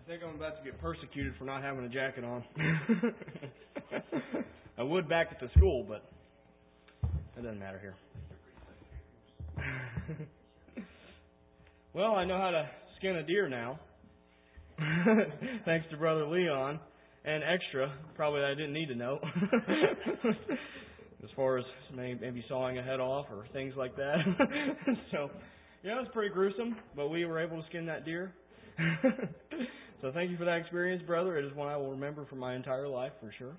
think I'm about to get persecuted for not having a jacket on. I would back at the school, but it doesn't matter here. Well, I know how to skin a deer now. Thanks to Brother Leon. And extra, probably I didn't need to know. As far as maybe sawing a head off or things like that. So, yeah, it was pretty gruesome, but we were able to skin that deer. So thank you for that experience, brother. It is one I will remember for my entire life, for sure.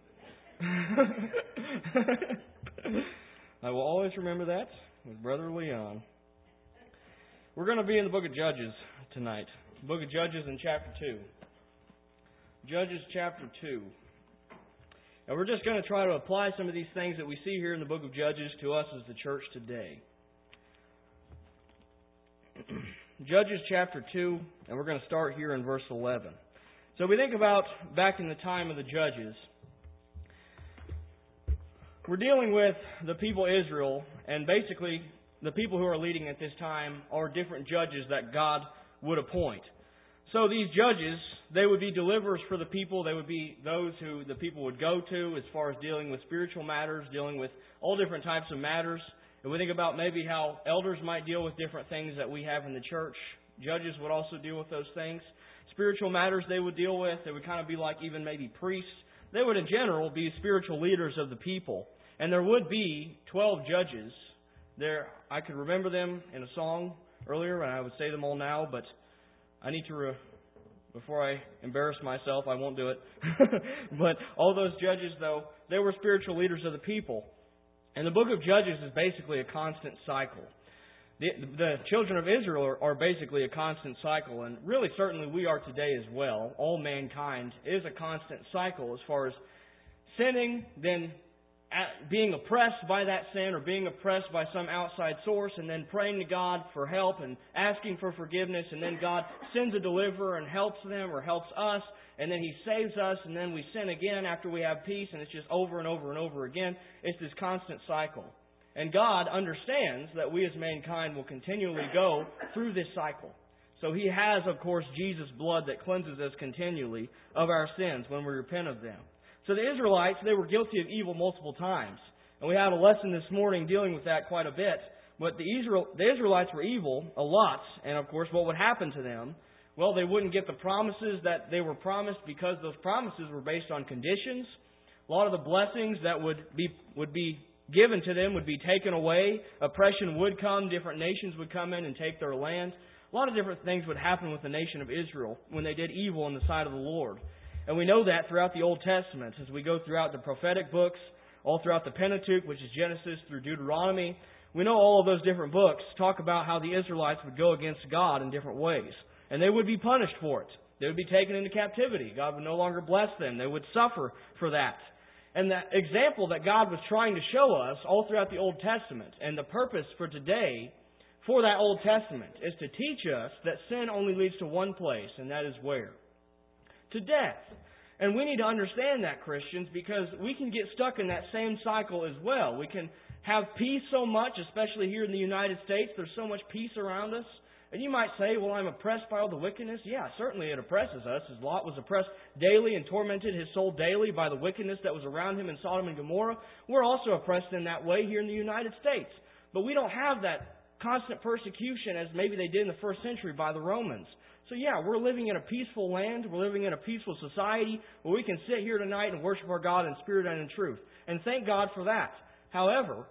I will always remember that with Brother Leon. We're going to be in the book of Judges tonight. The book of Judges in chapter 2. Judges chapter 2. And we're just going to try to apply some of these things that we see here in the book of Judges to us as the church today. Judges chapter 2, and we're going to start here in verse 11. So we think about back in the time of the Judges. We're dealing with the people of Israel, and basically the people who are leading at this time are different judges that God would appoint. So these judges, they would be deliverers for the people. They would be those who the people would go to as far as dealing with spiritual matters, dealing with all different types of matters. And we think about maybe how elders might deal with different things that we have in the church. Judges would also deal with those things. Spiritual matters they would deal with. They would kind of be like even maybe priests. They would in general be spiritual leaders of the people. And there would be 12 judges. There, I could remember them in a song earlier, and I would say them all now, but I need to, before I embarrass myself, I won't do it. But all those judges, though, they were spiritual leaders of the people. And the book of Judges is basically a constant cycle. The children of Israel are basically a constant cycle, and really certainly we are today as well. All mankind is a constant cycle as far as sinning, then being oppressed by that sin or being oppressed by some outside source, and then praying to God for help and asking for forgiveness, and then God sends a deliverer and helps them or helps us, and then He saves us, and then we sin again after we have peace, and it's just over and over and over again. It's this constant cycle. And God understands that we as mankind will continually go through this cycle. So He has, of course, Jesus' blood that cleanses us continually of our sins when we repent of them. So the Israelites, they were guilty of evil multiple times. And we had a lesson this morning dealing with that quite a bit. But the Israelites were evil a lot. And of course, what would happen to them? Well, they wouldn't get the promises that they were promised because those promises were based on conditions. A lot of the blessings that would be given to them would be taken away. Oppression would come. Different nations would come in and take their land. A lot of different things would happen with the nation of Israel when they did evil in the sight of the Lord. And we know that throughout the Old Testament, as we go throughout the prophetic books, all throughout the Pentateuch, which is Genesis through Deuteronomy. We know all of those different books talk about how the Israelites would go against God in different ways. And they would be punished for it. They would be taken into captivity. God would no longer bless them. They would suffer for that. And the example that God was trying to show us all throughout the Old Testament, and the purpose for today for that Old Testament, is to teach us that sin only leads to one place, and that is where? To death. And we need to understand that, Christians, because we can get stuck in that same cycle as well. We can have peace so much, especially here in the United States. There's so much peace around us. And you might say, well, I'm oppressed by all the wickedness. Yeah, certainly it oppresses us. As Lot was oppressed daily and tormented his soul daily by the wickedness that was around him in Sodom and Gomorrah. We're also oppressed in that way here in the United States. But we don't have that constant persecution as maybe they did in the first century by the Romans. So yeah, we're living in a peaceful land. We're living in a peaceful society where we can sit here tonight and worship our God in spirit and in truth. And thank God for that. However,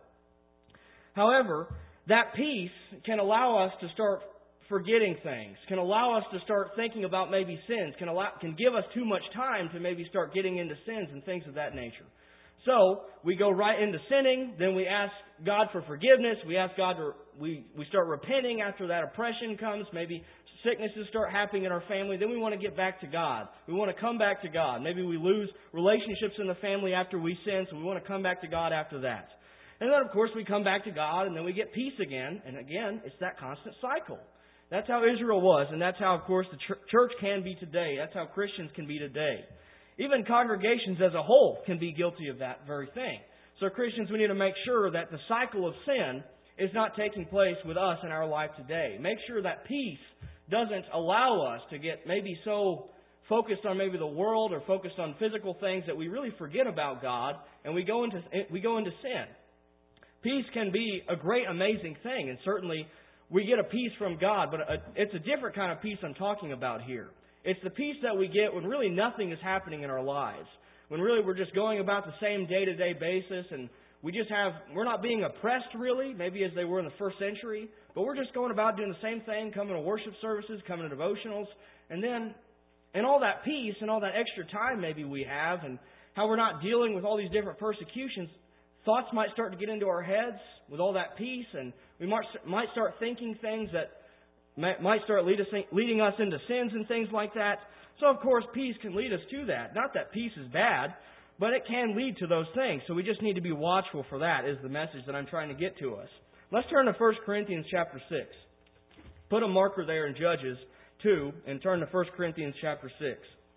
that peace can allow us to start forgetting things, can allow us to start thinking about maybe sins, can give us too much time to maybe start getting into sins and things of that nature. So we go right into sinning, then we ask God for forgiveness, we ask God to, we start repenting after that oppression comes, maybe sicknesses start happening in our family, then we want to get back to God. We want to come back to God. Maybe we lose relationships in the family after we sin, so we want to come back to God after that. And then, of course, we come back to God, and then we get peace again. And again, it's that constant cycle. That's how Israel was, and that's how, of course, the church can be today. That's how Christians can be today. Even congregations as a whole can be guilty of that very thing. So Christians, we need to make sure that the cycle of sin is not taking place with us in our life today. Make sure that peace doesn't allow us to get maybe so focused on maybe the world or focused on physical things that we really forget about God and we go into sin. Peace can be a great, amazing thing, and certainly we get a peace from God, but it's a different kind of peace I'm talking about here. It's the peace that we get when really nothing is happening in our lives, when really we're just going about the same day-to-day basis, and we're not being oppressed really, maybe as they were in the first century, but we're just going about doing the same thing, coming to worship services, coming to devotionals, and then, and all that peace and all that extra time maybe we have, and how we're not dealing with all these different persecutions, thoughts might start to get into our heads with all that peace, and we might start thinking things that might start leading us into sins and things like that. So, of course, peace can lead us to that. Not that peace is bad, but it can lead to those things. So we just need to be watchful for that, is the message that I'm trying to get to us. Let's turn to 1 Corinthians chapter 6. Put a marker there in Judges 2 and turn to 1 Corinthians chapter 6.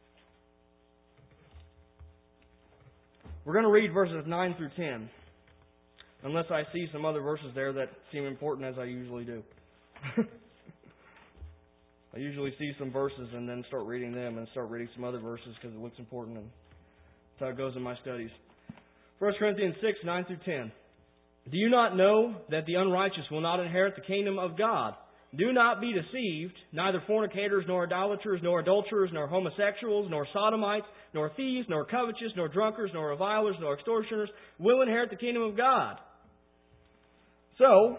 We're going to read verses 9 through 10. Unless I see some other verses there that seem important, as I usually do. I usually see some verses and then start reading them and start reading some other verses because it looks important, and that's how it goes in my studies. 1 Corinthians 6, 9 through 10. Do you not know that the unrighteous will not inherit the kingdom of God? Do not be deceived. Neither fornicators, nor idolaters, nor adulterers, nor homosexuals, nor sodomites, nor thieves, nor covetous, nor drunkards, nor revilers, nor extortioners will inherit the kingdom of God. So,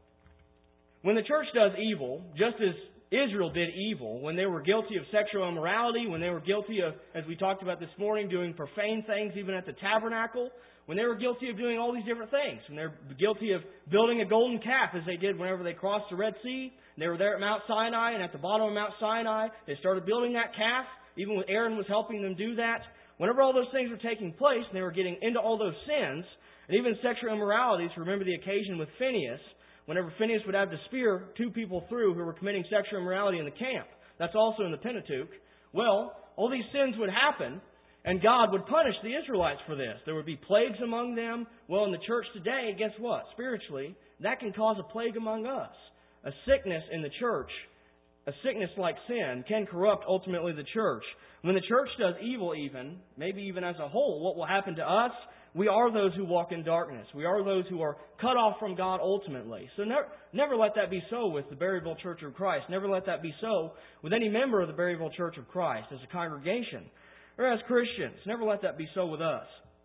when the church does evil, just as Israel did evil, when they were guilty of sexual immorality, when they were guilty of, as we talked about this morning, doing profane things even at the tabernacle, when they were guilty of doing all these different things, when they were guilty of building a golden calf as they did whenever they crossed the Red Sea, and they were there at Mount Sinai, and at the bottom of Mount Sinai, they started building that calf, even when Aaron was helping them do that. Whenever all those things were taking place, and they were getting into all those sins, and even sexual immoralities, remember the occasion with Phinehas, whenever Phinehas would have to spear two people through who were committing sexual immorality in the camp. That's also in the Pentateuch. Well, all these sins would happen, and God would punish the Israelites for this. There would be plagues among them. Well, in the church today, guess what? Spiritually, that can cause a plague among us. A sickness in the church, a sickness like sin, can corrupt ultimately the church. When the church does evil even, maybe even as a whole, what will happen to us? We are those who walk in darkness. We are those who are cut off from God ultimately. So never let that be so with the Berryville Church of Christ. Never let that be so with any member of the Berryville Church of Christ as a congregation or as Christians. Never let that be so with us.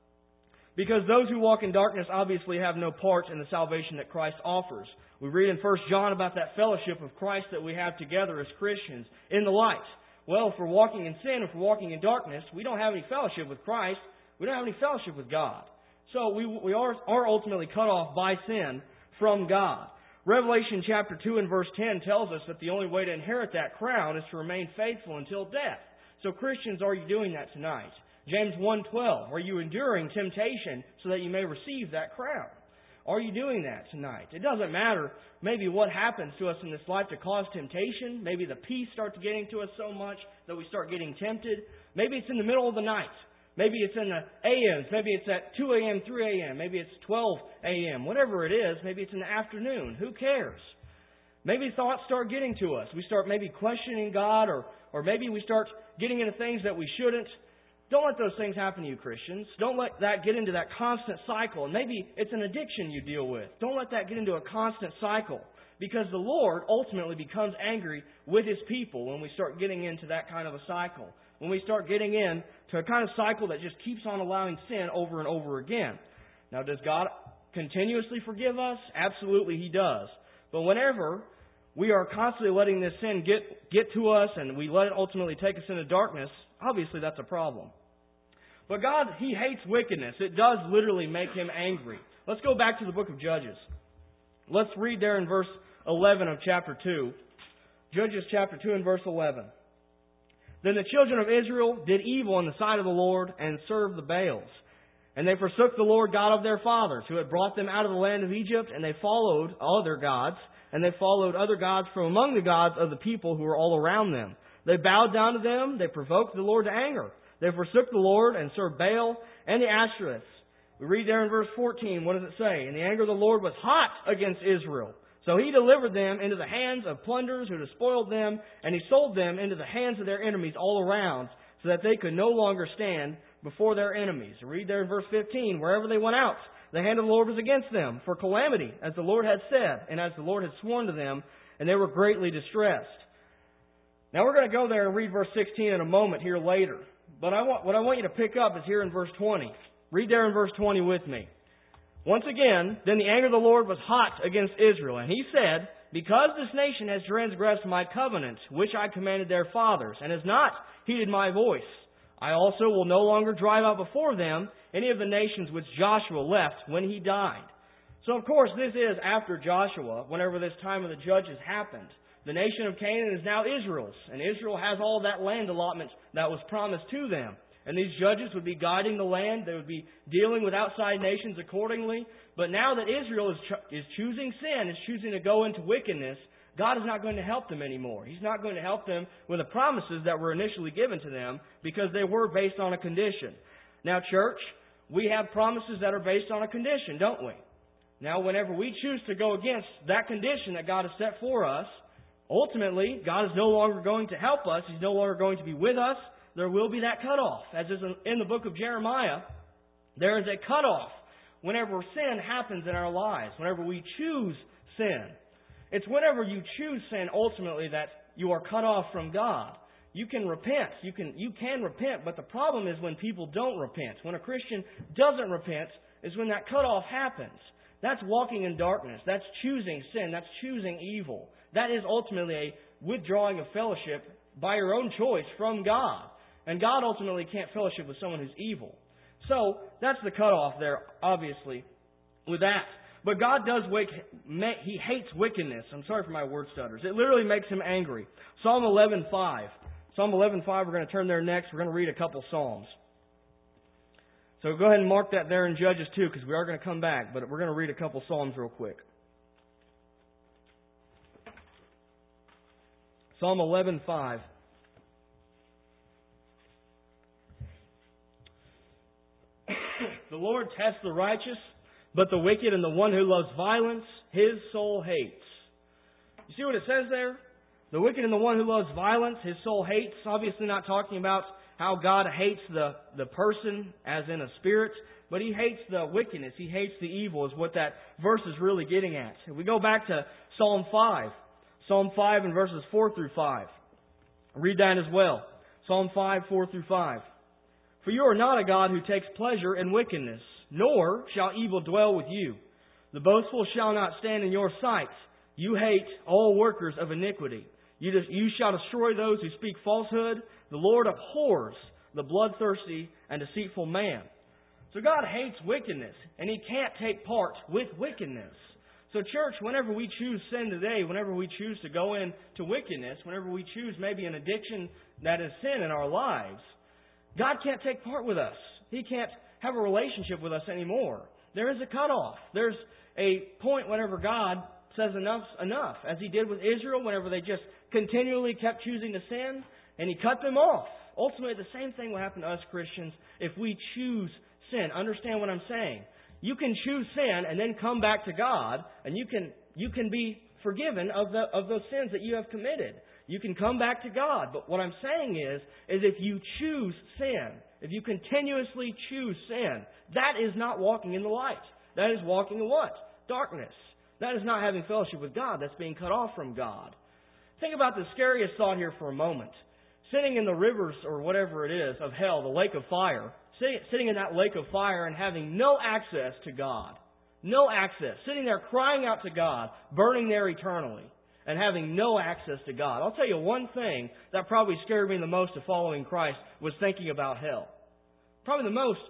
Because those who walk in darkness obviously have no part in the salvation that Christ offers. We read in 1 John about that fellowship of Christ that we have together as Christians in the light. Well, if we're walking in sin, if we're walking in darkness, we don't have any fellowship with Christ. We don't have any fellowship with God. So we are ultimately cut off by sin from God. Revelation chapter 2 and verse 10 tells us that the only way to inherit that crown is to remain faithful until death. So Christians, are you doing that tonight? James 1:12, are you enduring temptation so that you may receive that crown? Are you doing that tonight? It doesn't matter maybe what happens to us in this life to cause temptation. Maybe the peace starts getting to us so much that we start getting tempted. Maybe it's in the middle of the night. Maybe it's in the a.m.s. Maybe it's at 2 a.m., 3 a.m. Maybe it's 12 a.m. Whatever it is, maybe it's in the afternoon. Who cares? Maybe thoughts start getting to us. We start maybe questioning God, or maybe we start getting into things that we shouldn't. Don't let those things happen to you, Christians. Don't let that get into that constant cycle. And maybe it's an addiction you deal with. Don't let that get into a constant cycle. Because the Lord ultimately becomes angry with His people when we start getting into that kind of a cycle. When we start getting into a kind of cycle that just keeps on allowing sin over and over again. Now, does God continuously forgive us? Absolutely, He does. But whenever we are constantly letting this sin get to us and we let it ultimately take us into darkness, obviously that's a problem. But God, He hates wickedness. It does literally make Him angry. Let's go back to the book of Judges. Let's read there in verse 11 of chapter 2. Judges chapter 2 and verse 11. Then the children of Israel did evil in the sight of the Lord and served the Baals. And they forsook the Lord God of their fathers, who had brought them out of the land of Egypt, and they followed other gods, and they followed other gods from among the gods of the people who were all around them. They bowed down to them, they provoked the Lord to anger. They forsook the Lord and served Baal and the Ashtoreths. We read there in verse 14, what does it say? And the anger of the Lord was hot against Israel, So he delivered them into the hands of plunderers who despoiled them, and he sold them into the hands of their enemies all around, so that they could no longer stand before their enemies. Read there in verse 15, wherever they went out, the hand of the Lord was against them, for calamity, as the Lord had said, and as the Lord had sworn to them, and they were greatly distressed. Now we're going to go there and read verse 16 in a moment here later. But what I want you to pick up is here in verse 20. Read there in verse 20 with me. Once again, then the anger of the Lord was hot against Israel, and he said, because this nation has transgressed my covenant, which I commanded their fathers, and has not heeded my voice, I also will no longer drive out before them any of the nations which Joshua left when he died. So, of course, this is after Joshua, whenever this time of the judges happened. The nation of Canaan is now Israel's, and Israel has all that land allotment that was promised to them. And these judges would be guiding the land. They would be dealing with outside nations accordingly. But now that Israel is choosing sin, is choosing to go into wickedness, God is not going to help them anymore. He's not going to help them with the promises that were initially given to them because they were based on a condition. Now, church, we have promises that are based on a condition, don't we? Now, whenever we choose to go against that condition that God has set for us, ultimately, God is no longer going to help us. He's no longer going to be with us. There will be that cutoff. As is in the book of Jeremiah, there is a cutoff whenever sin happens in our lives, whenever we choose sin. It's whenever you choose sin, ultimately, that you are cut off from God. You can repent. You can repent, but the problem is when people don't repent. When a Christian doesn't repent is when that cutoff happens. That's walking in darkness. That's choosing sin. That's choosing evil. That is ultimately a withdrawing of fellowship by your own choice from God. And God ultimately can't fellowship with someone who's evil. So, that's the cutoff there, obviously, with that. But God does He hates wickedness. I'm sorry for my word stutters. It literally makes Him angry. Psalm 11:5. Psalm 11:5, we're going to turn there next. We're going to read a couple Psalms. So go ahead and mark that there in Judges 2, because we are going to come back. But we're going to read a couple Psalms real quick. Psalm 11:5. The Lord tests the righteous, but the wicked and the one who loves violence, his soul hates. You see what it says there? The wicked and the one who loves violence, his soul hates. Obviously not talking about how God hates the person as in a spirit, but He hates the wickedness. He hates the evil is what that verse is really getting at. If we go back to Psalm 5. Psalm 5 and verses 4 through 5. Read that as well. Psalm 5, 4 through 5. For you are not a God who takes pleasure in wickedness, nor shall evil dwell with you. The boastful shall not stand in your sight. You hate all workers of iniquity. You shall destroy those who speak falsehood. The Lord abhors the bloodthirsty and deceitful man. So God hates wickedness, and He can't take part with wickedness. So church, whenever we choose sin today, whenever we choose to go into wickedness, whenever we choose maybe an addiction that is sin in our lives, God can't take part with us. He can't have a relationship with us anymore. There is a cutoff. There's a point whenever God says enough's enough, as He did with Israel whenever they just continually kept choosing to sin, and He cut them off. Ultimately, the same thing will happen to us Christians if we choose sin. Understand what I'm saying. You can choose sin and then come back to God, and you can be forgiven of those sins that you have committed. You can come back to God. But what I'm saying is if you choose sin, if you continuously choose sin, that is not walking in the light. That is walking in what? Darkness. That is not having fellowship with God. That's being cut off from God. Think about the scariest thought here for a moment. Sitting in the rivers or whatever it is of hell, the lake of fire, sitting in that lake of fire and having no access to God. No access. Sitting there crying out to God, burning there eternally, and having no access to God. I'll tell you one thing that probably scared me the most of following Christ was thinking about hell. Probably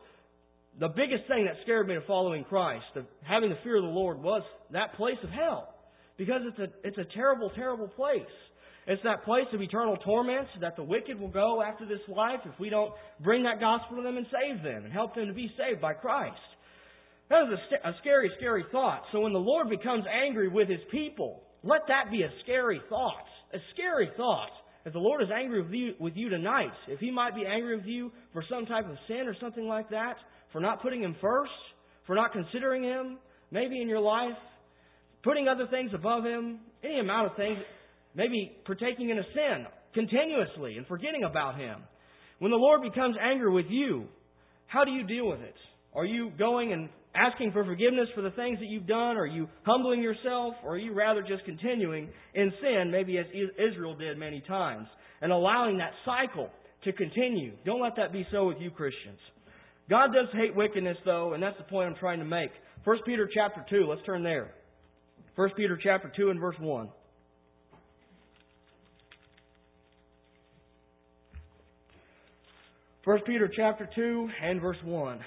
the biggest thing that scared me of following Christ, of having the fear of the Lord, was that place of hell. Because it's a terrible, terrible place. It's that place of eternal torment that the wicked will go after this life if we don't bring that gospel to them and save them and help them to be saved by Christ. That is a scary, scary thought. So when the Lord becomes angry with His people, let that be a scary thought. A scary thought. If the Lord is angry with you tonight, if He might be angry with you for some type of sin or something like that, for not putting Him first, for not considering Him, maybe in your life, putting other things above Him, any amount of things, maybe partaking in a sin continuously and forgetting about Him. When the Lord becomes angry with you, how do you deal with it? Are you going and asking for forgiveness for the things that you've done? Are you humbling yourself? Or are you rather just continuing in sin, maybe as Israel did many times, and allowing that cycle to continue? Don't let that be so with you Christians. God does hate wickedness, though, and that's the point I'm trying to make. 1 Peter chapter 2, let's turn there. 1 Peter chapter 2 and verse 1. 1 Peter chapter 2 and verse 1.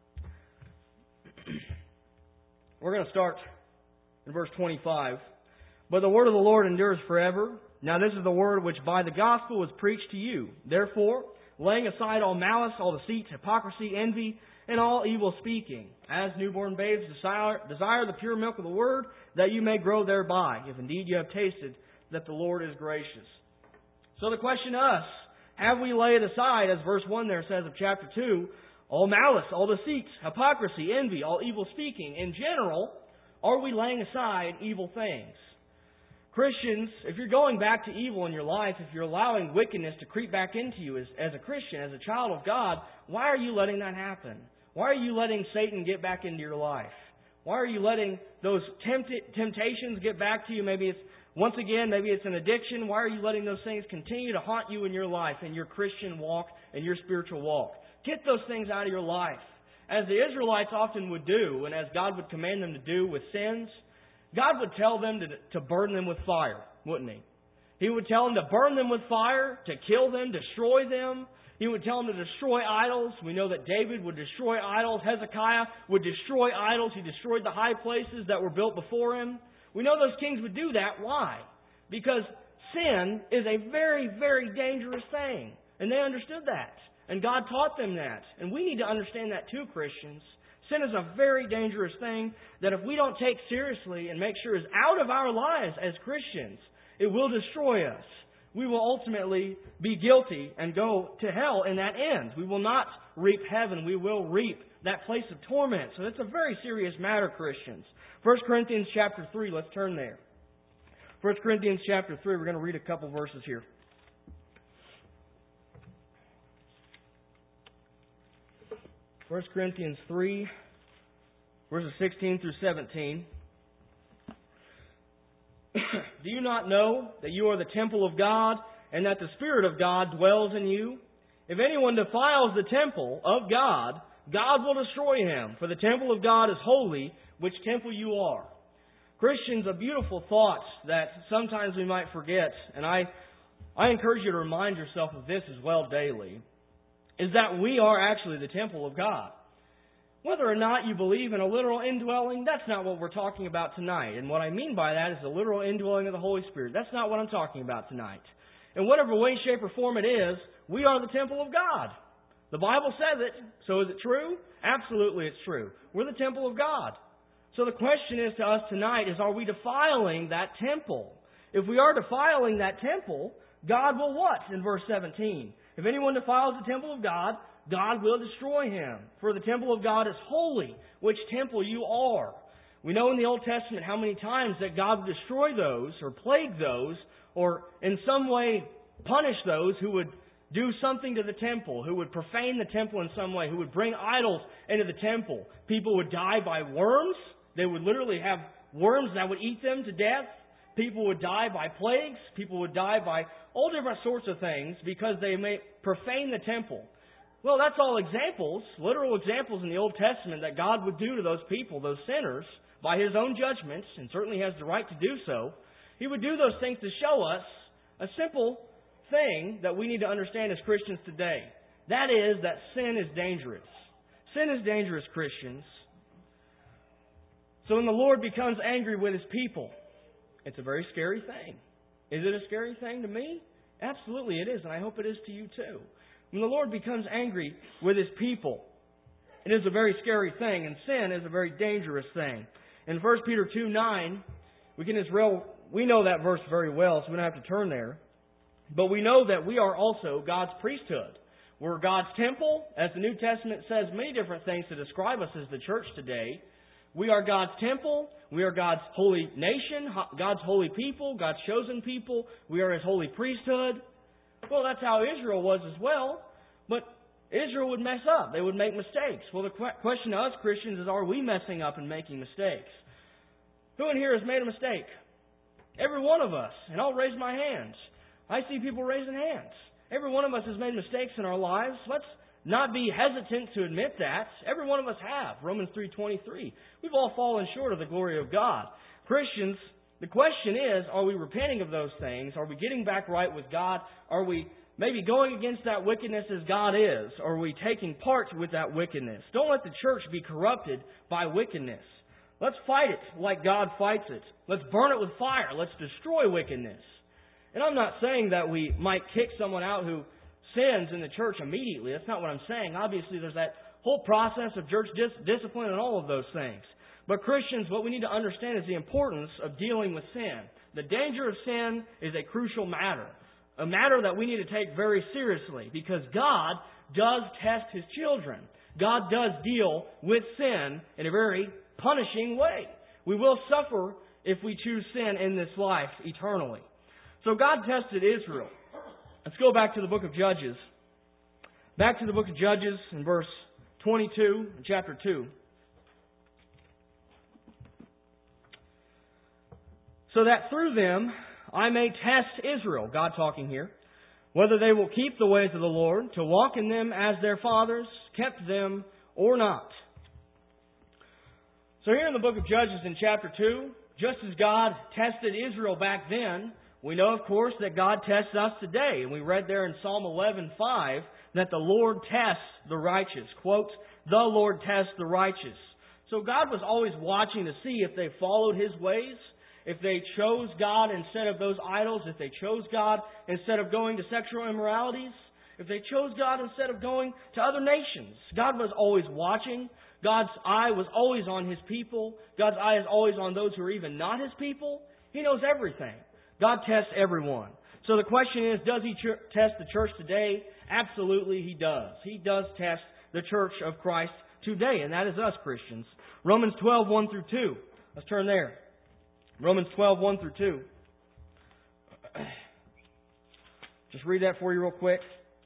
We're going to start in verse 25. But the word of the Lord endures forever. Now this is the word which by the gospel was preached to you. Therefore, laying aside all malice, all deceit, hypocrisy, envy, and all evil speaking, as newborn babes desire the pure milk of the word, that you may grow thereby, if indeed you have tasted that the Lord is gracious. So the question to us, have we laid aside, as verse 1 there says of chapter 2, all malice, all deceit, hypocrisy, envy, all evil speaking? In general, are we laying aside evil things? Christians, if you're going back to evil in your life, if you're allowing wickedness to creep back into you as a Christian, as a child of God, why are you letting that happen? Why are you letting Satan get back into your life? Why are you letting those temptations get back to you? Maybe it's an addiction. Why are you letting those things continue to haunt you in your life, in your Christian walk, in your spiritual walk? Get those things out of your life. As the Israelites often would do, and as God would command them to do with sins, God would tell them to burn them with fire, wouldn't He? He would tell them to burn them with fire, to kill them, destroy them. He would tell them to destroy idols. We know that David would destroy idols. Hezekiah would destroy idols. He destroyed the high places that were built before him. We know those kings would do that. Why? Because sin is a very, very dangerous thing. And they understood that. And God taught them that. And we need to understand that too, Christians. Sin is a very dangerous thing that if we don't take seriously and make sure is out of our lives as Christians, it will destroy us. We will ultimately be guilty and go to hell in that end. We will not reap heaven. We will reap that place of torment. So it's a very serious matter, Christians. 1 Corinthians chapter 3, let's turn there. 1 Corinthians chapter 3, we're going to read a couple verses here. 1 Corinthians 3, verses 16 through 17. Do you not know that you are the temple of God, and that the Spirit of God dwells in you? If anyone defiles the temple of God, God will destroy him. For the temple of God is holy, which temple you are. Christians, a beautiful thought that sometimes we might forget, and I encourage you to remind yourself of this as well daily, is that we are actually the temple of God. Whether or not you believe in a literal indwelling, that's not what we're talking about tonight. And what I mean by that is the literal indwelling of the Holy Spirit. That's not what I'm talking about tonight. In whatever way, shape, or form it is, we are the temple of God. The Bible says it. So is it true? Absolutely it's true. We're the temple of God. So the question is to us tonight is, are we defiling that temple? If we are defiling that temple, God will what? In verse 17. If anyone defiles the temple of God, God will destroy him. For the temple of God is holy, which temple you are. We know in the Old Testament how many times that God would destroy those, or plague those, or in some way punish those who would do something to the temple, who would profane the temple in some way, who would bring idols into the temple. People would die by worms. They would literally have worms that would eat them to death. People would die by plagues. People would die by all different sorts of things because they may profane the temple. Well, that's all examples, literal examples in the Old Testament that God would do to those people, those sinners, by His own judgments, and certainly has the right to do so. He would do those things to show us a simple thing that we need to understand as Christians today. That is that sin is dangerous. Sin is dangerous, Christians. So when the Lord becomes angry with His people, it's a very scary thing. Is it a scary thing to me? Absolutely it is, and I hope it is to you too. When the Lord becomes angry with His people, it is a very scary thing, and sin is a very dangerous thing. In 1 Peter 2:9, we know that verse very well, so we don't have to turn there. But we know that we are also God's priesthood. We're God's temple, as the New Testament says many different things to describe us as the church today. We are God's temple. We are God's holy nation, God's holy people, God's chosen people. We are His holy priesthood. Well, that's how Israel was as well. But Israel would mess up. They would make mistakes. Well, the question to us Christians is, are we messing up and making mistakes? Who in here has made a mistake? Every one of us. And I'll raise my hands. I see people raising hands. Every one of us has made mistakes in our lives. Let's not be hesitant to admit that. Every one of us have. Romans 3:23. We've all fallen short of the glory of God. Christians, the question is, are we repenting of those things? Are we getting back right with God? Are we maybe going against that wickedness as God is? Or are we taking part with that wickedness? Don't let the church be corrupted by wickedness. Let's fight it like God fights it. Let's burn it with fire. Let's destroy wickedness. And I'm not saying that we might kick someone out who sins in the church immediately. That's not what I'm saying. Obviously, there's that whole process of church discipline and all of those things. But Christians, what we need to understand is the importance of dealing with sin. The danger of sin is a crucial matter. A matter that we need to take very seriously, because God does test His children. God does deal with sin in a very punishing way. We will suffer if we choose sin in this life eternally. So God tested Israel. Let's go back to the book of Judges. Back to the book of Judges in verse 22, chapter 2. So that through them I may test Israel, God talking here, whether they will keep the ways of the Lord, to walk in them as their fathers kept them or not. So here in the book of Judges in chapter 2, just as God tested Israel back then, we know, of course, that God tests us today. And we read there in Psalm 11:5 that the Lord tests the righteous. Quote, the Lord tests the righteous. So God was always watching to see if they followed His ways, if they chose God instead of those idols, if they chose God instead of going to sexual immoralities, if they chose God instead of going to other nations. God was always watching. God's eye was always on His people. God's eye is always on those who are even not His people. He knows everything. God tests everyone. So the question is, does He test the church today? Absolutely He does. He does test the church of Christ today, and that is us Christians. Romans 12:1 through 2. Let's turn there. Romans 12:1 through 2. Just read that for you real quick.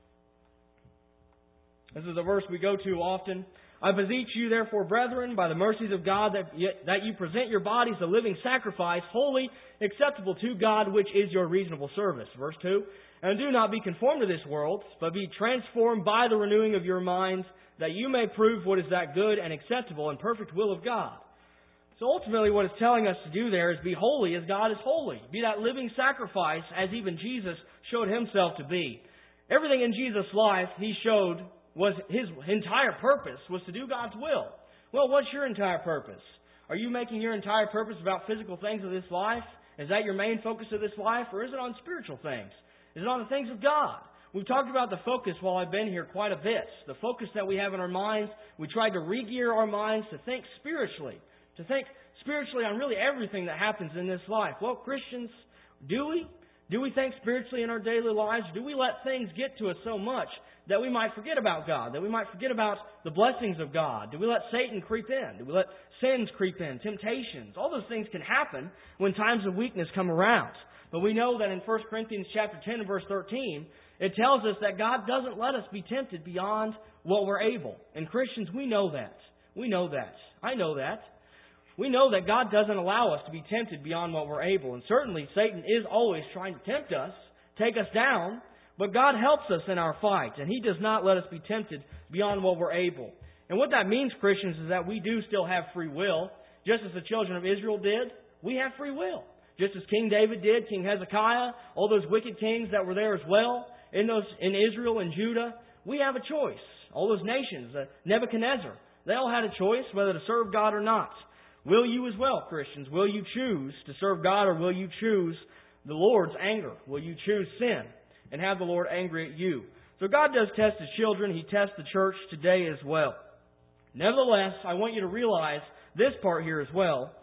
This is a verse we go to often. I beseech you, therefore, brethren, by the mercies of God, that you present your bodies a living sacrifice, holy, acceptable to God, which is your reasonable service. Verse 2. And do not be conformed to this world, but be transformed by the renewing of your minds, that you may prove what is that good and acceptable and perfect will of God. So ultimately what it's telling us to do there is be holy as God is holy. Be that living sacrifice as even Jesus showed Himself to be. Everything in Jesus' life He showed was His entire purpose was to do God's will. Well, what's your entire purpose? Are you making your entire purpose about physical things of this life? Is that your main focus of this life? Or is it on spiritual things? Is it on the things of God? We've talked about the focus while I've been here quite a bit. The focus that we have in our minds. We tried to re-gear our minds to think spiritually. To think spiritually on really everything that happens in this life. Well, Christians, do we? Do we think spiritually in our daily lives? Do we let things get to us so much that we might forget about God? That we might forget about the blessings of God? Do we let Satan creep in? Do we let sins creep in? Temptations? All those things can happen when times of weakness come around. But we know that in 1 Corinthians chapter 10 and verse 13, it tells us that God doesn't let us be tempted beyond what we're able. And Christians, we know that. We know that. I know that. We know that God doesn't allow us to be tempted beyond what we're able. And certainly Satan is always trying to tempt us, take us down. But God helps us in our fight. And He does not let us be tempted beyond what we're able. And what that means, Christians, is that we do still have free will. Just as the children of Israel did, we have free will. Just as King David did, King Hezekiah, all those wicked kings that were there as well, in Israel and Judah, we have a choice. All those nations, Nebuchadnezzar, they all had a choice whether to serve God or not. Will you as well, Christians? Will you choose to serve God, or will you choose the Lord's anger? Will you choose sin and have the Lord angry at you? So God does test His children. He tests the church today as well. Nevertheless, I want you to realize this part here as well.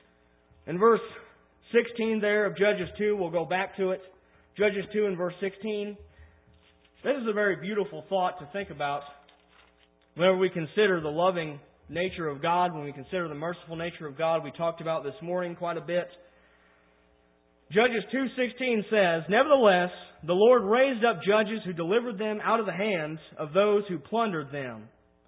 In verse 16 there of Judges 2, we'll go back to it. Judges 2 and verse 16. This is a very beautiful thought to think about whenever we consider the loving nature of God, when we consider the merciful nature of God, we talked about this morning quite a bit. Judges 2:16 says, "Nevertheless, the Lord raised up judges who delivered them out of the hands of those who plundered them."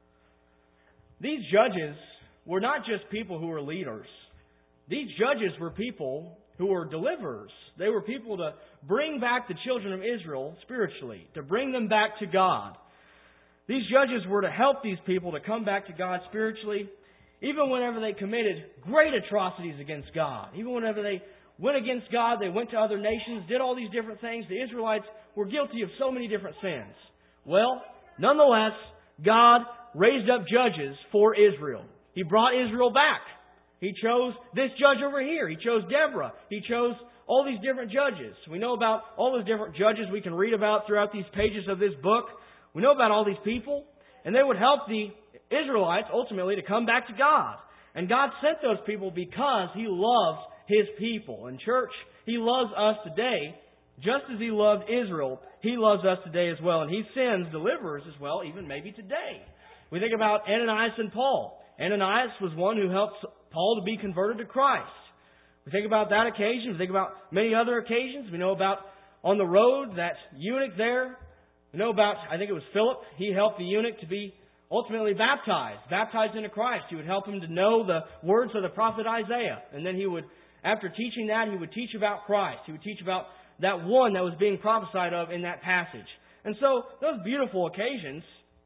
These judges were not just people who were leaders. These judges were people who were deliverers. They were people to bring back the children of Israel spiritually, to bring them back to God. These judges were to help these people to come back to God spiritually, even whenever they committed great atrocities against God. Even whenever they went against God, they went to other nations, did all these different things. The Israelites were guilty of so many different sins. Well, nonetheless, God raised up judges for Israel. He brought Israel back. He chose this judge over here. He chose Deborah. He chose all these different judges. We know about all those different judges we can read about throughout these pages of this book. We know about all these people. And they would help the Israelites ultimately to come back to God. And God sent those people because He loves His people. And church, He loves us today just as He loved Israel. He loves us today as well. And He sends deliverers as well, even maybe today. We think about Ananias and Paul. Ananias was one who helped Paul to be converted to Christ. We think about that occasion. We think about many other occasions. We know about on the road, that eunuch there. We know about, I think it was Philip. He helped the eunuch to be ultimately baptized into Christ. He would help him to know the words of the prophet Isaiah. And then he would, after teaching that, he would teach about Christ. He would teach about that one that was being prophesied of in that passage. And so, those beautiful occasions,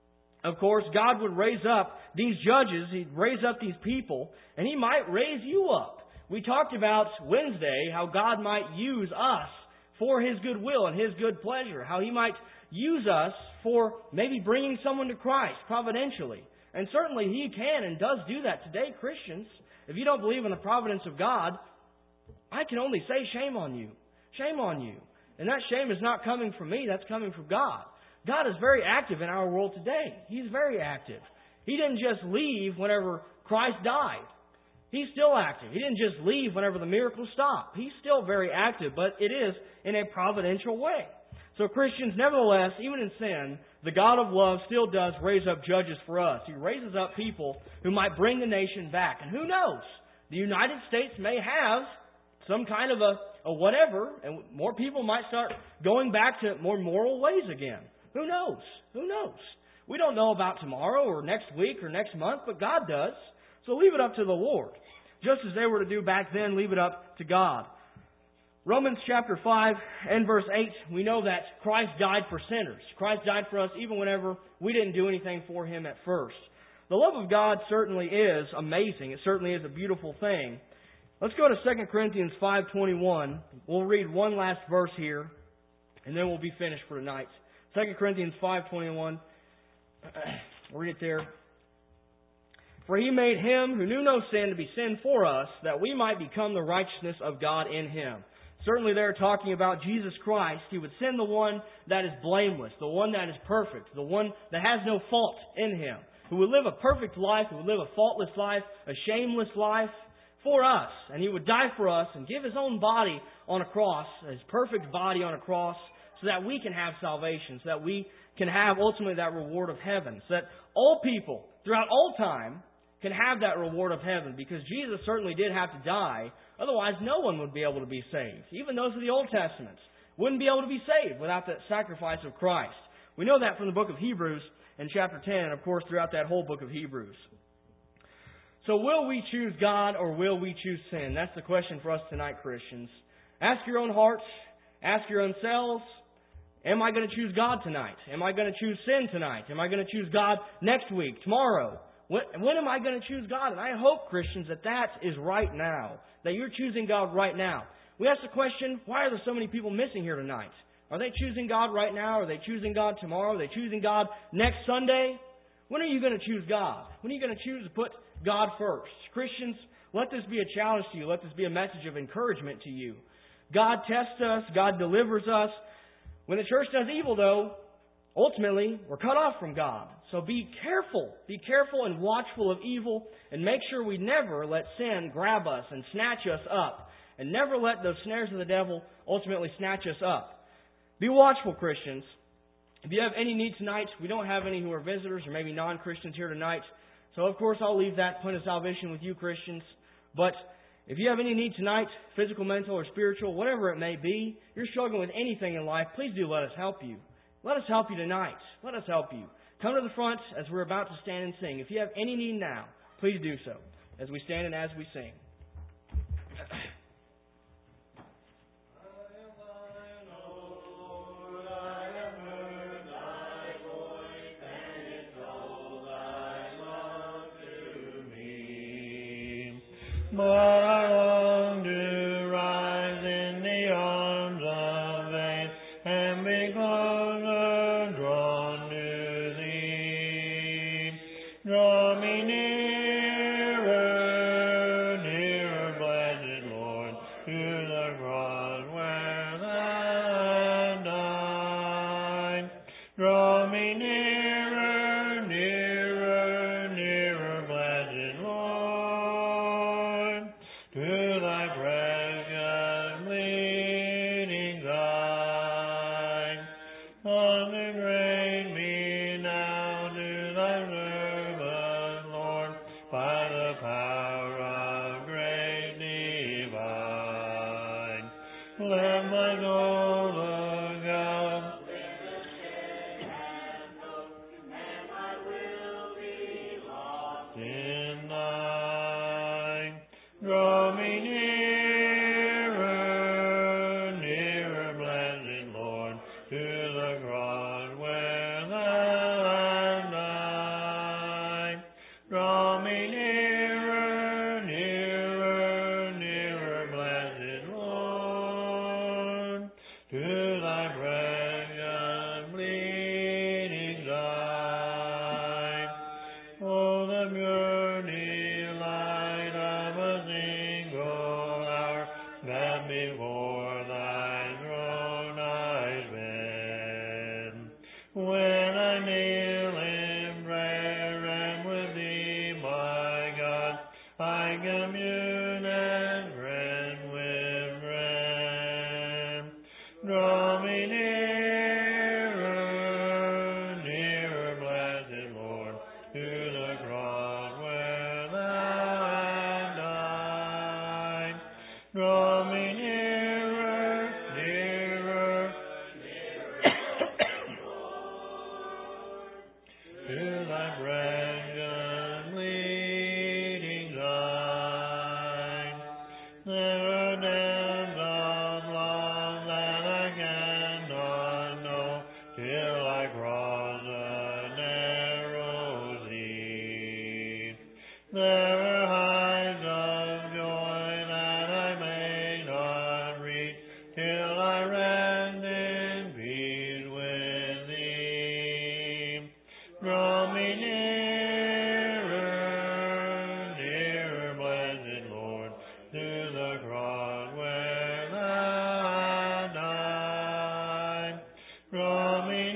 of course, God would raise up these judges, He'd raise up these people, and He might raise you up. We talked about Wednesday how God might use us for His goodwill and His good pleasure, how He might use us for maybe bringing someone to Christ providentially. And certainly He can and does do that today, Christians. If you don't believe in the providence of God, I can only say shame on you. Shame on you. And that shame is not coming from me, that's coming from God. God is very active in our world today. He's very active. He didn't just leave whenever Christ died. He's still active. He didn't just leave whenever the miracles stopped. He's still very active, but it is in a providential way. So Christians, nevertheless, even in sin, the God of love still does raise up judges for us. He raises up people who might bring the nation back. And who knows? The United States may have some kind of a whatever, and more people might start going back to more moral ways again. Who knows? Who knows? We don't know about tomorrow or next week or next month, but God does. So leave it up to the Lord. Just as they were to do back then, leave it up to God. Romans chapter 5 and verse 8, we know that Christ died for sinners. Christ died for us even whenever we didn't do anything for Him at first. The love of God certainly is amazing. It certainly is a beautiful thing. Let's go to 2 Corinthians 5:21. We'll read one last verse here, and then we'll be finished for tonight. 2 Corinthians 5:21. We'll read it there. For He made Him who knew no sin to be sin for us, that we might become the righteousness of God in Him. Certainly they're talking about Jesus Christ. He would send the one that is blameless, the one that is perfect, the one that has no fault in Him, who would live a perfect life, who would live a faultless life, a shameless life for us. And He would die for us and give His own body on a cross, His perfect body on a cross, so that we can have salvation, so that we can have ultimately that reward of heaven, so that all people throughout all time can have that reward of heaven, because Jesus certainly did have to die. Otherwise, no one would be able to be saved. Even those of the Old Testament wouldn't be able to be saved without that sacrifice of Christ. We know that from the book of Hebrews in chapter 10, and of course throughout that whole book of Hebrews. So will we choose God or will we choose sin? That's the question for us tonight, Christians. Ask your own hearts. Ask your own selves. Am I going to choose God tonight? Am I going to choose sin tonight? Am I going to choose God next week, tomorrow? When am I going to choose God? And I hope, Christians, that is right now. That you're choosing God right now. We ask the question, why are there so many people missing here tonight? Are they choosing God right now? Are they choosing God tomorrow? Are they choosing God next Sunday? When are you going to choose God? When are you going to choose to put God first? Christians, let this be a challenge to you. Let this be a message of encouragement to you. God tests us. God delivers us. When the church does evil, though, ultimately, we're cut off from God. So be careful. Be careful and watchful of evil, and make sure we never let sin grab us and snatch us up. And never let those snares of the devil ultimately snatch us up. Be watchful, Christians. If you have any need tonight, we don't have any who are visitors or maybe non-Christians here tonight. So, of course, I'll leave that point of salvation with you, Christians. But if you have any need tonight, physical, mental, or spiritual, whatever it may be, you're struggling with anything in life, please do let us help you. Let us help you tonight. Let us help you. Come to the front as we're about to stand and sing. If you have any need now, please do so as we stand and as we sing. But I long to rise in the arms of faith and be closer drawn to Thee. Draw me nearer, nearer, blessed Lord, to the cross where Thou hast died. Draw me nearer, nearer, nearer, blessed Lord, to Thy precious bleeding side. Consecrate me now to Thy service, Lord, by the power of grace divine. Let my soul look up in Thine. Draw me nearer, nearer, blessed Lord, to the cross where Thou hast died. Draw me nearer, nearer, nearer, blessed Lord, to Thy precious bleeding side. Oh, the pure delight of a single hour that before Thy throne I spend. When I kneel in prayer and with Thee, my God, I commune as friend with friend. Draw me nearer, nearer, blessed Lord, to the cross where Thou hast died. Draw me nearer, nearer, to Thy precious bleeding side. There are depths of love that I cannot know till I cross the narrow sea. There are heights of joy that I may not reach till I rest in peace with Thee. Draw me nearer, nearer, blessed Lord, to the cross where Thou hast died. Draw me